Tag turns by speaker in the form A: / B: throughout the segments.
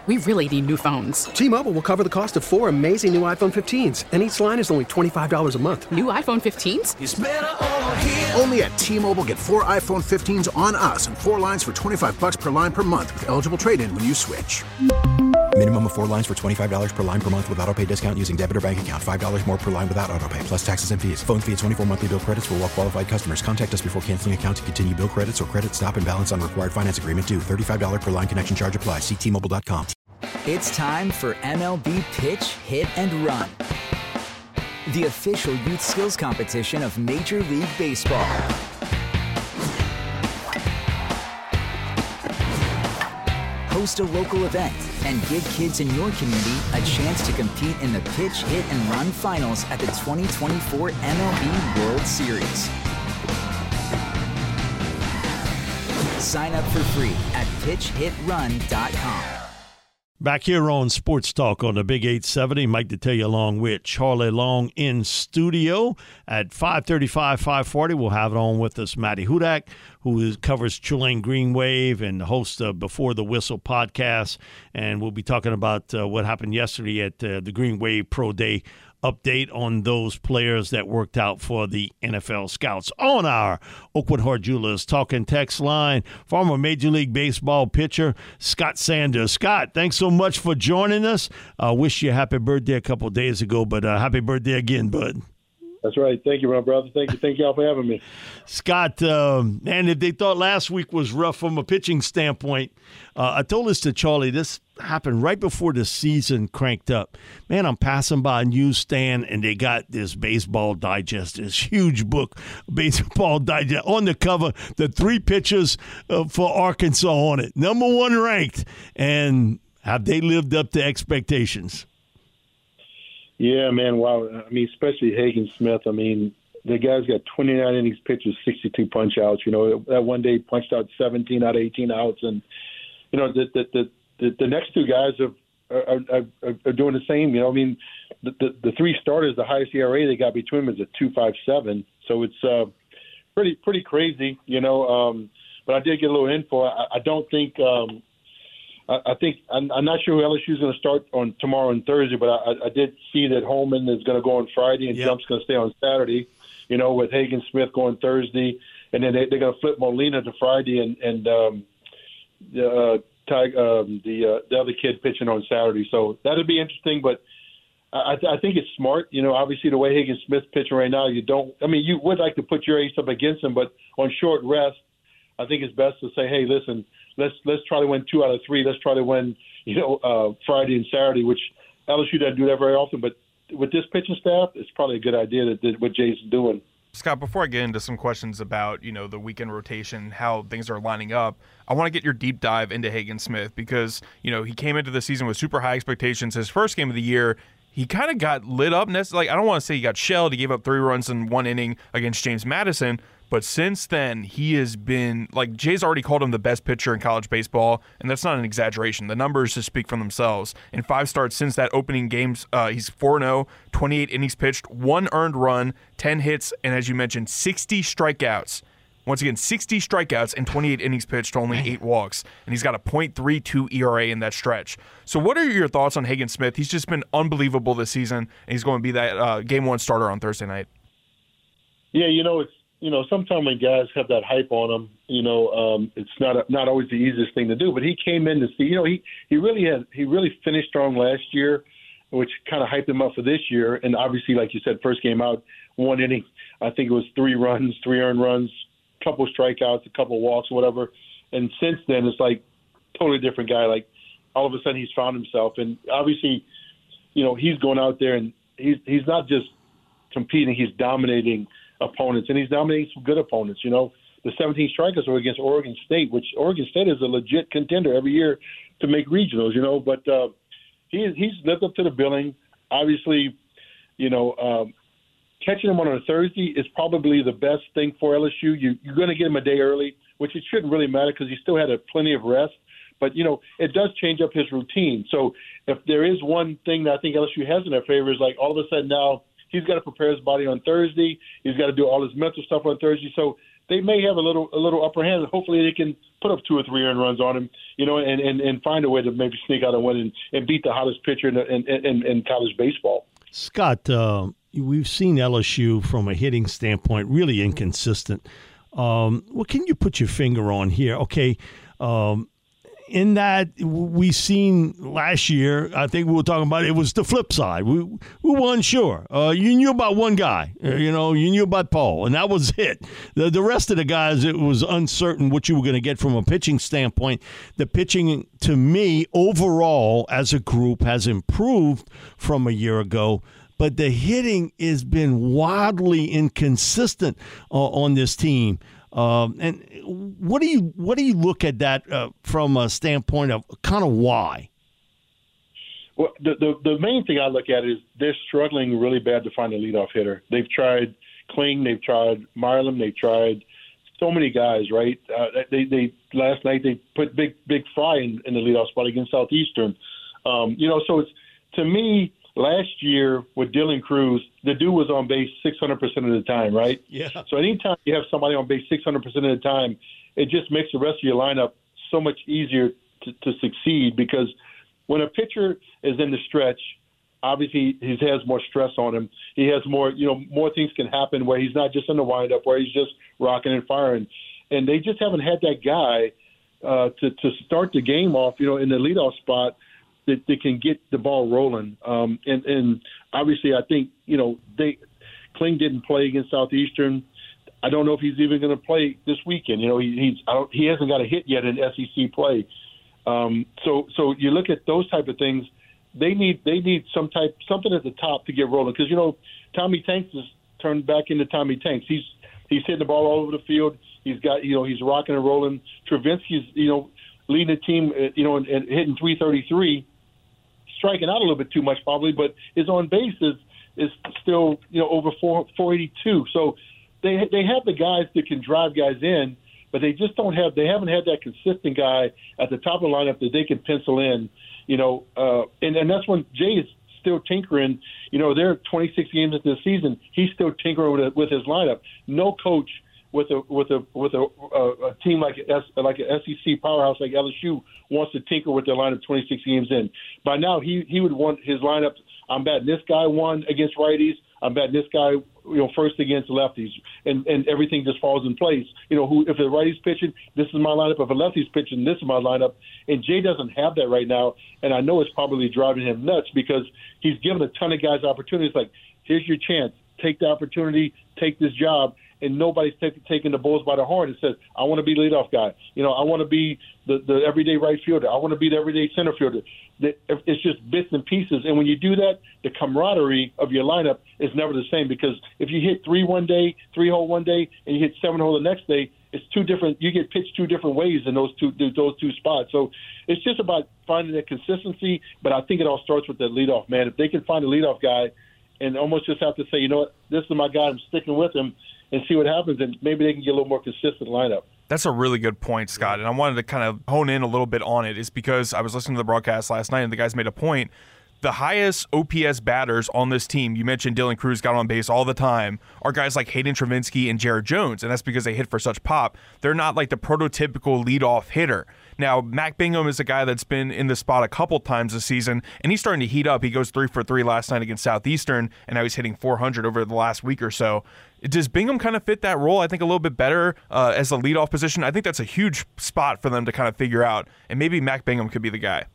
A: We really need new phones.
B: T-Mobile will cover the cost of 4 amazing new iPhone 15s, and each line is only $25 a month.
A: New iPhone 15s?
C: It's better over here.
D: Only at T-Mobile, get 4 iPhone 15s on us and 4 lines for $25 per line per month with eligible trade-in when you switch.
E: Minimum of 4 lines for $25 per line per month with autopay discount using debit or bank account. $5 more per line without autopay, plus taxes and fees. Phone fee at 24 monthly bill credits for well-qualified customers. Contact us before canceling account to continue bill credits or credit stop and balance on required finance agreement due. $35 per line connection charge applies. See T-Mobile.com.
F: It's time for MLB Pitch, Hit, and Run, the official youth skills competition of Major League Baseball. Host a local event and give kids in your community a chance to compete in the Pitch, Hit, and Run finals at the 2024 MLB World Series. Sign up for free at pitchhitrun.com.
G: Back here on Sports Talk on the Big 870, Mike Detillier along with Charlie Long in studio. At 5:35, 5:40, we'll have it on with us Matty Hudak, who covers Tulane Green Wave and the host of Before the Whistle podcast. And we'll be talking about what happened yesterday at the Green Wave Pro Day update on those players that worked out for the NFL Scouts. On our Oakwood Heart Jewelers talking text line, former Major League Baseball pitcher Scott Sanders. Scott, thanks so much for joining us. I wish you a happy birthday a couple of days ago, but happy birthday again, bud.
H: That's right. Thank you, my brother. Thank y'all for having me.
G: Scott, man, if they thought last week was rough from a pitching standpoint, I told this to Charlie, this happened right before the season cranked up. Man, I'm passing by a newsstand, and they got this Baseball Digest, this huge book, Baseball Digest. On the cover, the 3 pitchers for Arkansas on it, number 1 ranked. And have they lived up to expectations?
H: Yeah, man. Wow. I mean, especially Hagen Smith. I mean, the guy's got 29 innings pitched with 62 punch outs. You know, that one day he punched out 17 out of 18 outs. And, you know, the next 2 guys are doing the same. You know, I mean, the 3 starters, the highest ERA they got between them is a 2.57. So it's pretty crazy, you know. But I did get a little info. I don't think I think I'm not sure who LSU is going to start on tomorrow and Thursday, but I did see that Holman is going to go on Friday and Jump's going to stay on Saturday. You know, with Hagen Smith going Thursday, and then they're going to flip Molina to Friday, and the other kid pitching on Saturday. So that'll be interesting. But I think it's smart. You know, obviously the way Hagen Smith's pitching right now, you would like to put your ace up against him, but on short rest, I think it's best to say, hey, listen. Let's try to win 2 out of 3. Let's try to win, Friday and Saturday, which LSU doesn't do that very often. But with this pitching staff, it's probably a good idea that what Jay's doing.
I: Scott, before I get into some questions about, the weekend rotation, how things are lining up, I want to get your deep dive into Hagen Smith because, he came into the season with super high expectations. His first game of the year, he kind of got lit up. I don't want to say he got shelled. He gave up 3 runs in 1 inning against James Madison. But since then, he has been, Jay's already called him the best pitcher in college baseball, and that's not an exaggeration. The numbers just speak for themselves. In 5 starts since that opening games, he's 4-0, 28 innings pitched, 1 earned run, 10 hits, and as you mentioned, 60 strikeouts. Once again, 60 strikeouts and 28 innings pitched, only 8 walks. And he's got a .32 ERA in that stretch. So what are your thoughts on Hagen Smith? He's just been unbelievable this season, and he's going to be that Game 1 starter on Thursday night.
H: Yeah, it's sometimes when guys have that hype on them, it's not always the easiest thing to do. But he came in to see, he really finished strong last year, which kind of hyped him up for this year. And obviously, like you said, first game out, 1 inning, I think it was 3 runs, 3 earned runs, a couple strikeouts, a couple walks, whatever. And since then, it's like totally different guy. Like all of a sudden, he's found himself, and obviously, he's going out there and he's not just competing; he's dominating opponents, and he's dominating some good opponents. The 17 strikeouts were against Oregon State, which Oregon State is a legit contender every year to make regionals, but he's lived up to the billing. Obviously, catching him on a Thursday is probably the best thing for LSU. You're going to get him a day early, which it shouldn't really matter because he still had plenty of rest. But, it does change up his routine. So if there is one thing that I think LSU has in their favor is all of a sudden now he's got to prepare his body on Thursday. He's got to do all his mental stuff on Thursday. So they may have a little upper hand. Hopefully they can put up 2 or 3 earned runs on him, and find a way to maybe sneak out and win and beat the hottest pitcher in college baseball.
G: Scott, we've seen LSU from a hitting standpoint really inconsistent. What can you put your finger on here? Okay, in that we seen last year, I think we were talking about it was the flip side. We weren't sure. You knew about one guy. You knew about Paul, and that was it. The rest of the guys, it was uncertain what you were going to get from a pitching standpoint. The pitching, to me, overall, as a group, has improved from a year ago. But the hitting has been wildly inconsistent on this team. And what do you look at that from a standpoint of kind of why?
H: Well, the main thing I look at is they're struggling really bad to find a leadoff hitter. They've tried Kling, they've tried Marlin, they've tried so many guys. Right? They last night they put Big Fry in the leadoff spot against Southeastern. So it's, to me, last year with Dylan Cruz, the dude was on base 600% of the time, right?
G: Yeah.
H: So anytime you have somebody on base 600% of the time, it just makes the rest of your lineup so much easier to succeed, because when a pitcher is in the stretch, obviously he has more stress on him. He has more, more things can happen where he's not just in the windup, where he's just rocking and firing. And they just haven't had that guy to start the game off, in the leadoff spot, that they can get the ball rolling. And obviously I think, Kling didn't play against Southeastern. I don't know if he's even going to play this weekend. He hasn't got a hit yet in SEC play. So you look at those type of things. They need something at the top to get rolling, because Tommy Tanks has turned back into Tommy Tanks. He's hitting the ball all over the field. He's got he's rocking and rolling. Travinsky's leading the team and hitting 333. Striking out a little bit too much probably, but his on base is still over 482. So they have the guys that can drive guys in, but they haven't had that consistent guy at the top of the lineup that they can pencil in. And that's when Jay is still tinkering. They're 26 games into the season. He's still tinkering with his lineup. No coach with a team like an SEC powerhouse like LSU wants to tinker with their lineup 26 games in. By now, he would want his lineup. I'm batting this guy 1 against righties. I'm batting this guy, first against lefties, and everything just falls in place. If the righty's pitching, this is my lineup. If a lefty's pitching, this is my lineup. And Jay doesn't have that right now, and I know it's probably driving him nuts, because he's given a ton of guys opportunities. Like, here's your chance. Take the opportunity. Take this job. And nobody's taking the bulls by the horn and says, I want to be leadoff guy. I want to be the everyday right fielder. I want to be the everyday center fielder. It's just bits and pieces. And when you do that, the camaraderie of your lineup is never the same, because if you hit 3 one day, 3-hole one day, and you hit 7-hole the next day, it's two different. You get pitched 2 different ways in those two spots. So it's just about finding that consistency. But I think it all starts with the leadoff man. If they can find a leadoff guy and almost just have to say, this is my guy, I'm sticking with him, and see what happens, and maybe they can get a little more consistent lineup.
I: That's a really good point, Scott, and I wanted to kind of hone in a little bit on it, is because I was listening to the broadcast last night, and the guys made a point. The highest OPS batters on this team, you mentioned Dylan Cruz got on base all the time, are guys like Hayden Travinsky and Jared Jones, and that's because they hit for such pop. They're not like the prototypical leadoff hitter. Now, Mac Bingham is a guy that's been in the spot a couple times this season, and he's starting to heat up. He goes 3 for 3 last night against Southeastern, and now he's hitting 400 over the last week or so. Does Bingham kind of fit that role, I think, a little bit better as a leadoff position? I think that's a huge spot for them to kind of figure out, and maybe Mac Bingham could be the guy.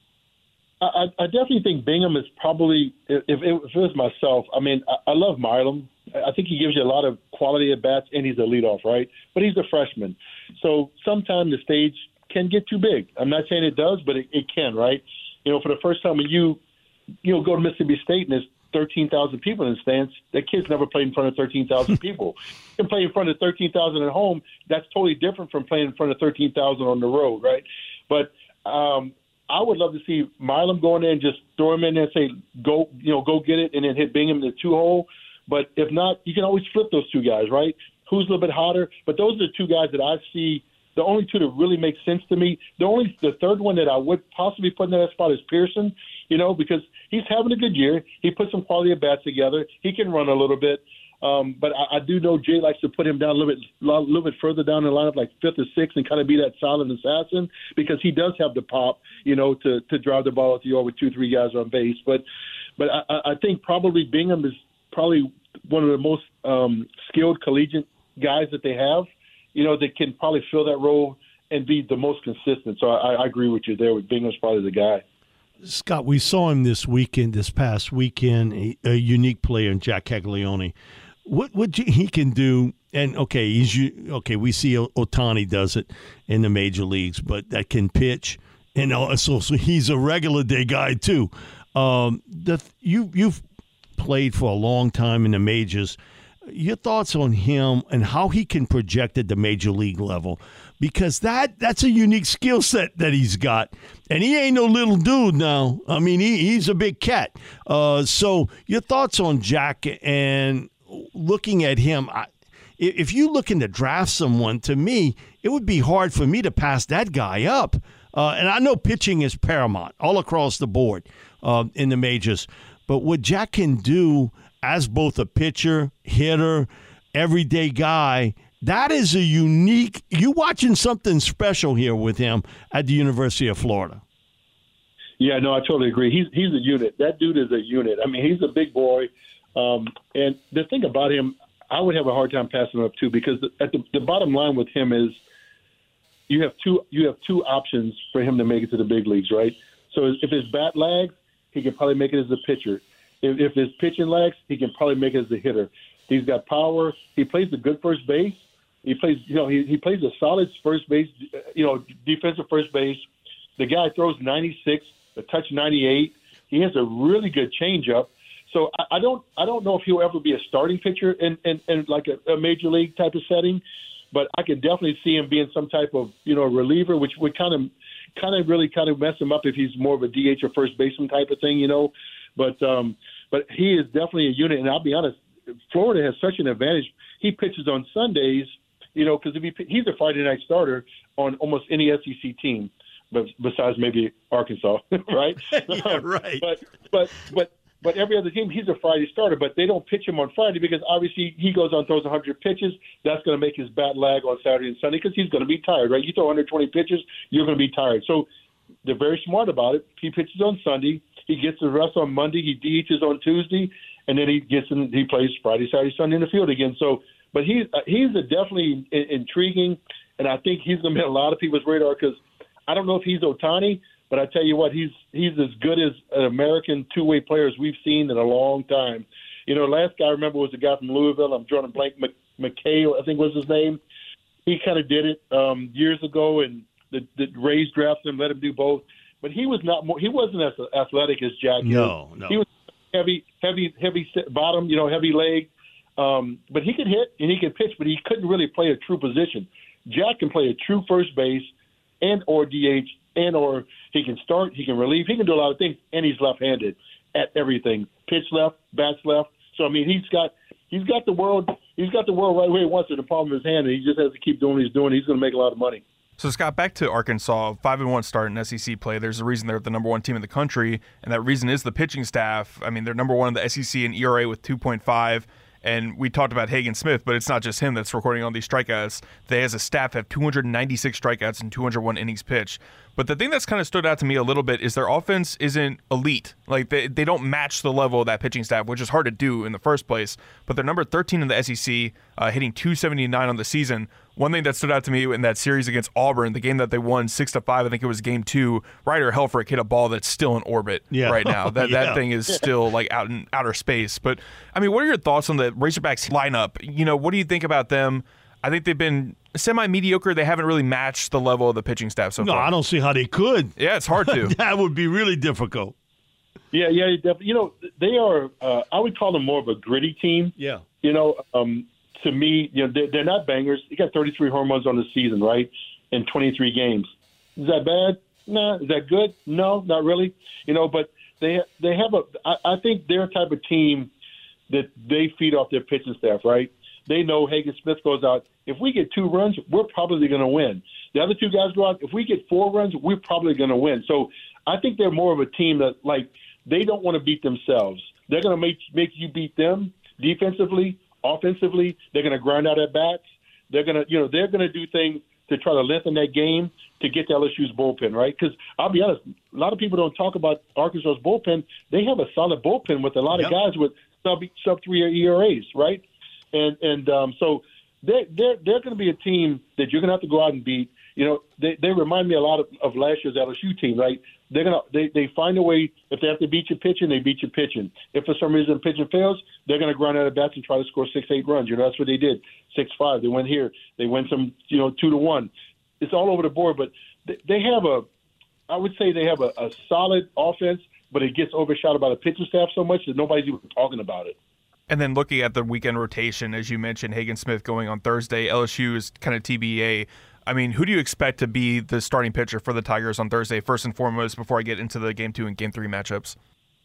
H: I definitely think Bingham is probably, if it was myself, I love Marlon. I think he gives you a lot of quality at bats, and he's a leadoff, right? But he's a freshman. So sometimes the stage can get too big. I'm not saying it does, but it can, right? For the first time when you go to Mississippi State and there's 13,000 people in the stands, that kid's never played in front of 13,000 people. He can play in front of 13,000 at home. That's totally different from playing in front of 13,000 on the road, right? But I would love to see Milam go in there and just throw him in there and say, go get it, and then hit Bingham in the 2-hole. But if not, you can always flip those 2 guys, right? Who's a little bit hotter? But those are the 2 guys that I see, the only 2 that really make sense to me. The third one that I would possibly put in that spot is Pearson, because he's having a good year. He put some quality at bats together. He can run a little bit. But I do know Jay likes to put him down a little bit further down the lineup, like 5th or 6th, and kind of be that silent assassin because he does have the pop, to drive the ball at the yard with 2-3 guys on base. But I think probably Bingham is probably one of the most skilled collegiate guys that they have, that can probably fill that role and be the most consistent. So I agree with you there. Bingham's probably the guy.
G: Scott, we saw him this past weekend, a unique player in Jack Caglione. What he can do, and we see Ohtani does it in the major leagues, but that can pitch, and so he's a regular day guy too. You've played for a long time in the majors. Your thoughts on him and how he can project at the major league level, because that's a unique skill set that he's got, and he ain't no little dude now. I mean, he's a big cat. So your thoughts on Jack and looking at him. If you're looking to draft someone, to me, it would be hard for me to pass that guy up. And I know pitching is paramount all across the board in the majors, but what Jack can do as both a pitcher, hitter, everyday guy, that is a unique – you're watching something special here with him at the University of Florida.
H: Yeah, no, I totally agree. He's a unit. That dude is a unit. I mean, he's a big boy. And the thing about him, I would have a hard time passing him up too, because the bottom line with him is you have two options for him to make it to the big leagues, right? So if his bat lags, he can probably make it as a pitcher. If his pitching lags, he can probably make it as a hitter. He's got power. He plays a good first base. He plays, he plays a solid first base, defensive first base. The guy throws 96, a touch 98. He has a really good changeup. So I don't know if he'll ever be a starting pitcher in like a major league type of setting, but I can definitely see him being some type of reliever, which would kind of really mess him up if he's more of a DH or first baseman type of thing, But he is definitely a unit, and I'll be honest, Florida has such an advantage. He pitches on Sundays, because he's a Friday night starter on almost any SEC team, but besides maybe Arkansas, right?
G: Yeah, right.
H: But every other team, he's a Friday starter, but they don't pitch him on Friday because obviously he goes on, throws 100 pitches. That's going to make his bat lag on Saturday and Sunday because he's going to be tired, right? You throw 120 pitches, you're going to be tired. So they're very smart about it. He pitches on Sunday. He gets the rest on Monday. He DHs on Tuesday, and then he plays Friday, Saturday, Sunday in the field again. So, but he's definitely intriguing, and I think he's going to be on a lot of people's radar because I don't know if he's Ohtani, but I tell you what, he's as good as an American two-way player as we've seen in a long time. Last guy I remember was the guy from Louisville. I'm drawing a blank. McKay, I think was his name. He kind of did it years ago, and the Rays drafted him, let him do both. But he wasn't as athletic as Jack.
G: No.
H: He was heavy bottom, heavy leg. But he could hit and he could pitch, but he couldn't really play a true position. Jack can play a true first base and or DH or he can start, he can relieve, he can do a lot of things, and he's left-handed at everything. Pitch left, bats left. So I mean, he's got the world right where he wants it in the palm of his hand, and he just has to keep doing what he's doing. He's going to make a lot of money.
I: So, Scott, back to Arkansas, 5-1 start in SEC play. There's a reason they're the number one team in the country, and that reason is the pitching staff. I mean, they're number one in the SEC in ERA with 2.5, and we talked about Hagen Smith, but it's not just him that's recording all these strikeouts. They, as a staff, have 296 strikeouts and 201 innings pitched. But the thing that's kind of stood out to me a little bit is their offense isn't elite. Like, they don't match the level of that pitching staff, which is hard to do in the first place. But they're number 13 in the SEC, hitting 279 on the season. One thing that stood out to me in that series against Auburn, the game that they won 6-5, I think it was game 2, Ryder Helfrich hit a ball that's still in orbit right now. That thing is still like out in outer space. But, I mean, what are your thoughts on the Razorbacks lineup? What do you think about them? I think they've been semi-mediocre. They haven't really matched the level of the pitching staff so far.
G: No, I don't see how they could.
I: Yeah, it's hard to.
G: That would be really difficult.
H: Yeah, definitely. They are, I would call them more of a gritty team.
G: Yeah.
H: To me, they're not bangers. You got 33 home runs on the season, right, in 23 games. Is that bad? No. Is that good? No, not really. But they have I think they're a type of team that they feed off their pitching staff, right? They know Hagen Smith goes out. If we get 2 runs, we're probably going to win. The other 2 guys go out. If we get 4 runs, we're probably going to win. So I think they're more of a team that, like, they don't want to beat themselves. They're going to make you beat them defensively offensively. They're going to grind out at bats. They're going to do things to try to lengthen that game to get to LSU's bullpen, right? Because I'll be honest, a lot of people don't talk about Arkansas's bullpen. They have a solid bullpen with a lot of guys with sub 3 ERAs, right? And so they're going to be a team that you're going to have to go out and beat. You know, they remind me a lot of last year's LSU team, right? They find a way. If they have to beat you pitching, they beat you pitching. If for some reason pitching fails, they're going to grind out of bats and try to score 6-8 runs. You know, that's what they did. 6-5. They went here. They went some 2-1. It's all over the board, but they have I would say they have a solid offense, but it gets overshadowed by the pitching staff so much that nobody's even talking about it.
I: And then looking at the weekend rotation, as you mentioned, Hagen Smith going on Thursday, LSU is kind of TBA. I mean, who do you expect to be the starting pitcher for the Tigers on Thursday, first and foremost, before I get into the Game 2 and Game 3 matchups?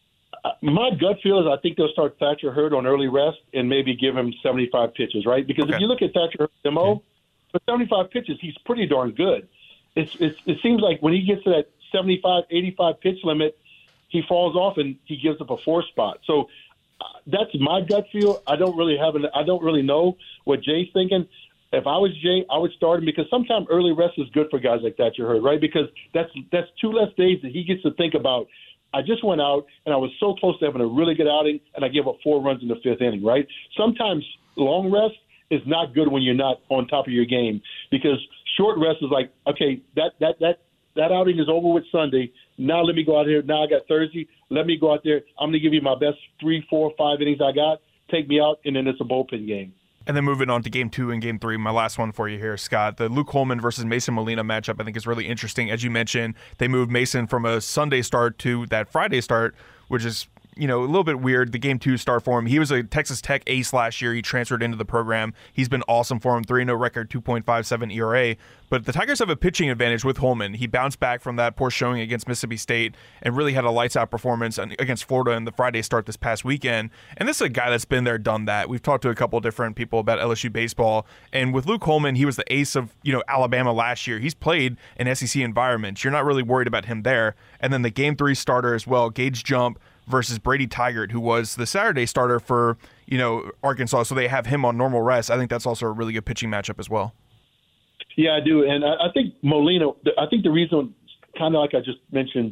H: My gut feel is I think they'll start Thatcher Hurd on early rest and maybe give him 75 pitches, right? Because if you look at Thatcher Hurd's demo, for 75 pitches, he's pretty darn good. It seems like when he gets to that 75, 85 pitch limit, he falls off and he gives up a 4 spot. So that's my gut feel. I don't really know what Jay's thinking. If I was Jay, I would start him because sometimes early rest is good for guys like Thatcher Hurd, right? Because that's 2 less days that he gets to think about. I just went out and I was so close to having a really good outing, and I gave up 4 runs in the 5th inning, right? Sometimes long rest is not good when you're not on top of your game because short rest is like, okay, that outing is over with Sunday. Now let me go out here. Now I got Thursday. Let me go out there. I'm going to give you my best 3, 4, 5 innings I got. Take me out, and then it's a bullpen game.
I: And then moving on to Game 2 and Game 3, my last one for you here, Scott. The Luke Holman versus Mason Molina matchup I think is really interesting. As you mentioned, they moved Mason from a Sunday start to that Friday start, which is a little bit weird, the Game 2 start for him. He was a Texas Tech ace last year. He transferred into the program. He's been awesome for him, 3-0 record, 2.57 ERA. But the Tigers have a pitching advantage with Holman. He bounced back from that poor showing against Mississippi State and really had a lights-out performance against Florida in the Friday start this past weekend. And this is a guy that's been there, done that. We've talked to a couple different people about LSU baseball. And with Luke Holman, he was the ace of Alabama last year. He's played in SEC environments. You're not really worried about him there. And then the Game 3 starter as well, Gage Jump versus Brady Tigert, who was the Saturday starter for Arkansas. So they have him on normal rest. I think that's also a really good pitching matchup as well.
H: Yeah, I do. And I think Molina, I think the reason, kind of like I just mentioned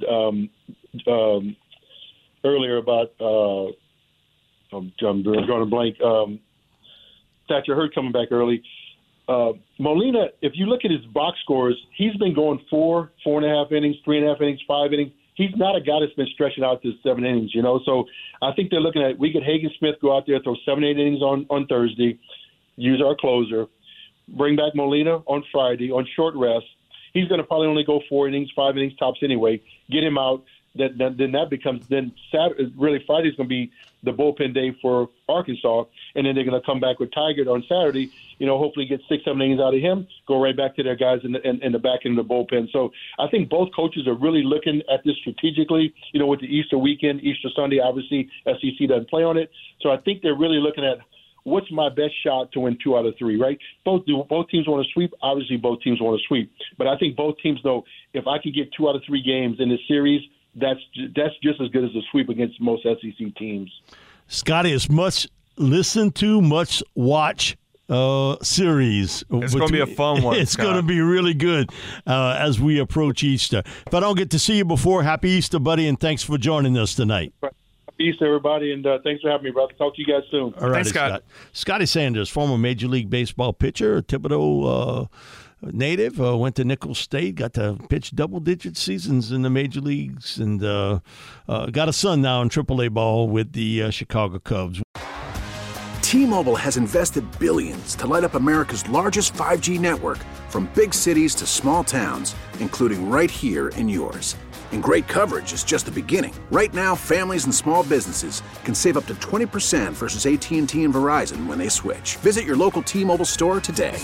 H: earlier about, I'm drawing a blank, Thatcher Hurd coming back early. Molina, if you look at his box scores, he's been going 4, 4.5 innings, 3.5 innings, 5 innings. He's not a guy that's been stretching out to 7 innings, So I think they're looking at, we get Hagen Smith go out there, throw 7, 8 innings on Thursday, use our closer, bring back Molina on Friday on short rest. He's going to probably only go 4 innings, 5 innings tops anyway. Get him out. Then that becomes Saturday. Really, Friday's going to be the bullpen day for Arkansas, and then they're going to come back with Tigert on Saturday. Hopefully get 6, 7 innings out of him. Go right back to their guys in the back end of the bullpen. So I think both coaches are really looking at this strategically. With the Easter weekend, Easter Sunday, obviously SEC doesn't play on it. So I think they're really looking at what's my best shot to win 2 out of 3, right? Both teams want to sweep. Obviously, both teams want to sweep. But I think both teams know if I can get 2 out of 3 games in this series, that's just as good as a sweep against most SEC teams.
G: Scotty, it's much listen to, much watch series.
I: It's going to be a fun one.
G: It's going to be really good as we approach Easter. If I don't get to see you before, happy Easter, buddy, and thanks for joining us tonight.
H: Happy Easter, everybody, and thanks for having me, brother. Talk to you guys soon.
G: All right,
I: thanks, Scott.
G: Scotty Sanders, former Major League Baseball pitcher, Thibodeau native, went to Nicholls State, got to pitch double-digit seasons in the major leagues, and got a son now in AAA ball with the Chicago Cubs.
D: T-Mobile has invested billions to light up America's largest 5G network, from big cities to small towns, including right here in yours. And great coverage is just the beginning. Right now, families and small businesses can save up to 20% versus AT&T and Verizon when they switch. Visit your local T-Mobile store today.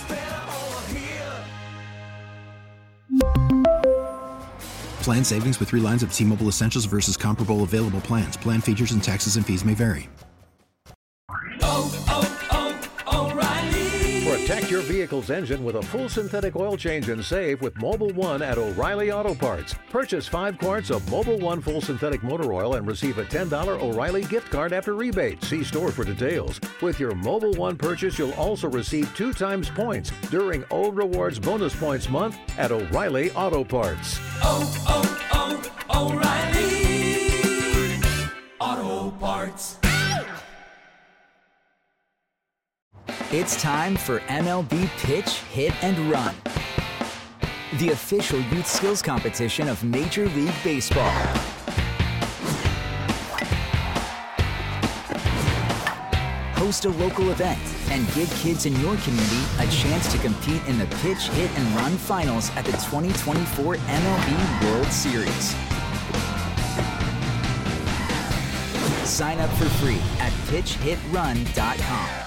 E: Plan savings with 3 lines of T-Mobile Essentials versus comparable available plans. Plan features and taxes and fees may vary.
D: Protect your
C: your vehicle's engine with a full synthetic oil change and save with Mobil 1 at O'Reilly Auto Parts. Purchase 5 quarts of Mobil 1 full synthetic motor oil and receive a $10 O'Reilly gift card after rebate. See store for details. With your Mobil 1 purchase, you'll also receive 2 times points during O Rewards Bonus Points Month at O'Reilly Auto Parts.
J: O'Reilly Auto Parts.
F: It's time for MLB Pitch, Hit, and Run, the official youth skills competition of Major League Baseball. Host a local event and give kids in your community a chance to compete in the Pitch, Hit, and Run finals at the 2024 MLB World Series. Sign up for free at pitchhitrun.com.